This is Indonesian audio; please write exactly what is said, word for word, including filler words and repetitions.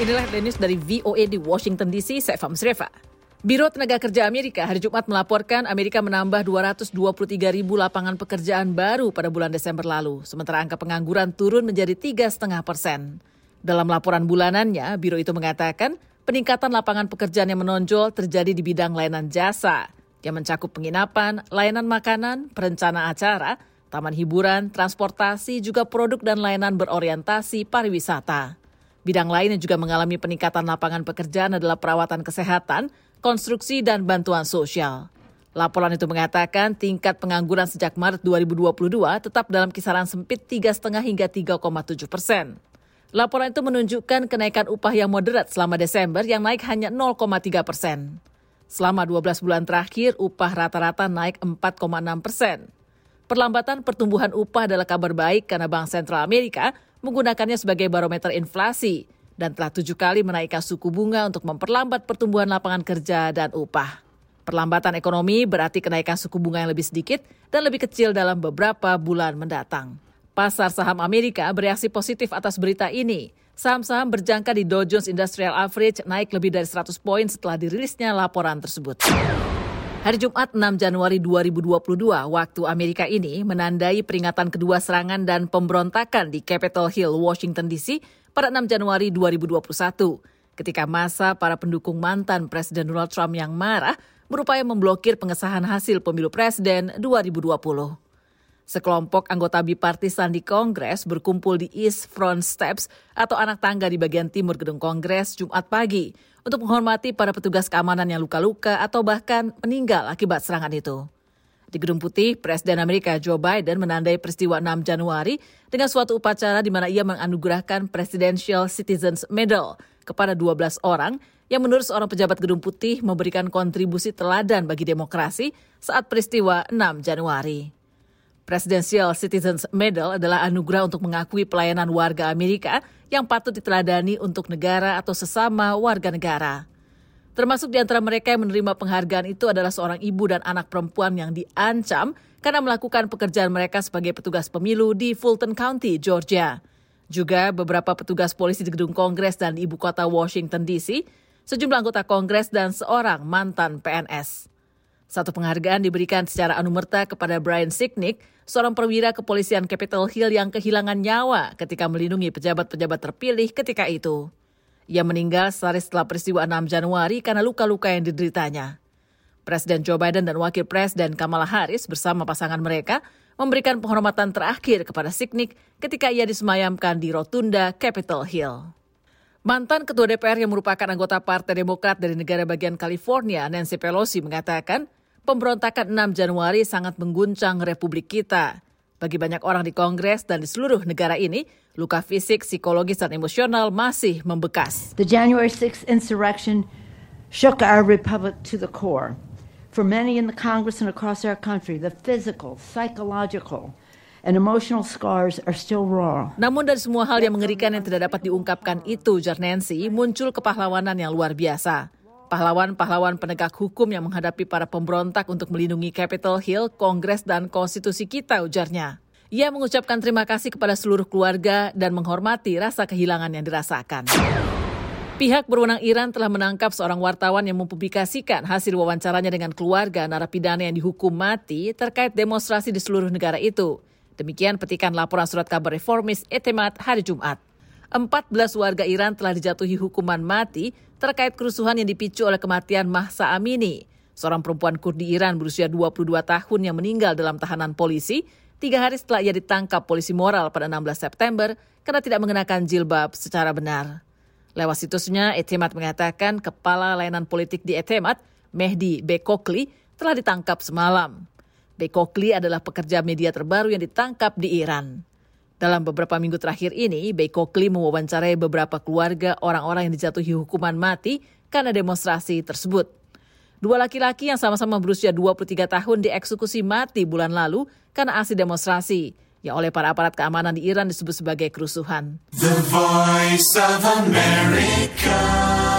Inilah headline news dari V O A di Washington D C, saya Fahmi Sreva. Biro Tenaga Kerja Amerika hari Jumat melaporkan Amerika menambah dua ratus dua puluh tiga ribu lapangan pekerjaan baru pada bulan Desember lalu, sementara angka pengangguran turun menjadi tiga koma lima persen. Dalam laporan bulanannya, biro itu mengatakan peningkatan lapangan pekerjaan yang menonjol terjadi di bidang layanan jasa, yang mencakup penginapan, layanan makanan, perencanaan acara, taman hiburan, transportasi, juga produk dan layanan berorientasi pariwisata. Bidang lain yang juga mengalami peningkatan lapangan pekerjaan adalah perawatan kesehatan, konstruksi, dan bantuan sosial. Laporan itu mengatakan tingkat pengangguran sejak Maret dua ribu dua puluh dua tetap dalam kisaran sempit tiga koma lima hingga tiga koma tujuh persen. Laporan itu menunjukkan kenaikan upah yang moderat selama Desember yang naik hanya nol koma tiga persen. Selama dua belas bulan terakhir, upah rata-rata naik empat koma enam persen. Perlambatan pertumbuhan upah adalah kabar baik karena Bank Sentral Amerika menggunakannya sebagai barometer inflasi dan telah tujuh kali menaikkan suku bunga untuk memperlambat pertumbuhan lapangan kerja dan upah. Perlambatan ekonomi berarti kenaikan suku bunga yang lebih sedikit dan lebih kecil dalam beberapa bulan mendatang. Pasar saham Amerika bereaksi positif atas berita ini. Saham-saham berjangka di Dow Jones Industrial Average naik lebih dari seratus poin setelah dirilisnya laporan tersebut. Hari Jumat enam Januari dua ribu dua puluh dua, waktu Amerika ini menandai peringatan kedua serangan dan pemberontakan di Capitol Hill, Washington D C pada enam Januari dua ribu dua puluh satu, ketika masa para pendukung mantan Presiden Donald Trump yang marah berupaya memblokir pengesahan hasil pemilu presiden dua ribu dua puluh. Sekelompok anggota bipartisan di Kongres berkumpul di East Front Steps atau anak tangga di bagian timur gedung Kongres Jumat pagi untuk menghormati para petugas keamanan yang luka-luka atau bahkan meninggal akibat serangan itu. Di Gedung Putih, Presiden Amerika Joe Biden menandai peristiwa enam Januari dengan suatu upacara di mana ia menganugerahkan Presidential Citizens Medal kepada dua belas orang yang menurut seorang pejabat Gedung Putih memberikan kontribusi teladan bagi demokrasi saat peristiwa enam Januari. Presidential Citizens Medal adalah anugerah untuk mengakui pelayanan warga Amerika yang patut diteladani untuk negara atau sesama warga negara. Termasuk di antara mereka yang menerima penghargaan itu adalah seorang ibu dan anak perempuan yang diancam karena melakukan pekerjaan mereka sebagai petugas pemilu di Fulton County, Georgia. Juga beberapa petugas polisi di gedung Kongres dan ibu kota Washington D C, sejumlah anggota Kongres dan seorang mantan P N S. Satu penghargaan diberikan secara anumerta kepada Brian Sicknick, seorang perwira kepolisian Capitol Hill yang kehilangan nyawa ketika melindungi pejabat-pejabat terpilih ketika itu. Ia meninggal sehari setelah peristiwa enam Januari karena luka-luka yang dideritanya. Presiden Joe Biden dan Wakil Presiden Kamala Harris bersama pasangan mereka memberikan penghormatan terakhir kepada Sicknick ketika ia disemayamkan di rotunda Capitol Hill. Mantan Ketua D P R yang merupakan anggota Partai Demokrat dari negara bagian California, Nancy Pelosi, mengatakan pemberontakan enam Januari sangat mengguncang Republik kita. Bagi banyak orang di Kongres dan di seluruh negara ini, luka fisik, psikologis, dan emosional masih membekas. The January sixth insurrection shook our republic to the core. For many in the Congress and across our country, the physical, psychological, and emotional scars are still raw. Namun dari semua hal yang mengerikan yang tidak dapat diungkapkan itu, ujar Nancy, muncul kepahlawanan yang luar biasa. Pahlawan-pahlawan penegak hukum yang menghadapi para pemberontak untuk melindungi Capitol Hill, Kongres, dan konstitusi kita, ujarnya. Ia mengucapkan terima kasih kepada seluruh keluarga dan menghormati rasa kehilangan yang dirasakan. Pihak berwenang Iran telah menangkap seorang wartawan yang mempublikasikan hasil wawancaranya dengan keluarga narapidana yang dihukum mati terkait demonstrasi di seluruh negara itu. Demikian petikan laporan surat kabar reformis Etemat hari Jumat. empat belas warga Iran telah dijatuhi hukuman mati terkait kerusuhan yang dipicu oleh kematian Mahsa Amini, seorang perempuan Kurdi Iran berusia dua puluh dua tahun yang meninggal dalam tahanan polisi tiga hari setelah ia ditangkap polisi moral pada enam belas September karena tidak mengenakan jilbab secara benar. Lewat situsnya, Etemat mengatakan kepala layanan politik di Etemat, Mehdi Bekokli, telah ditangkap semalam. Bekokli adalah pekerja media terbaru yang ditangkap di Iran. Dalam beberapa minggu terakhir ini, Bekokli mewawancarai beberapa keluarga orang-orang yang dijatuhi hukuman mati karena demonstrasi tersebut. Dua laki-laki yang sama-sama berusia dua puluh tiga tahun dieksekusi mati bulan lalu karena aksi demonstrasi yang oleh para aparat keamanan di Iran disebut sebagai kerusuhan. The Voice of America.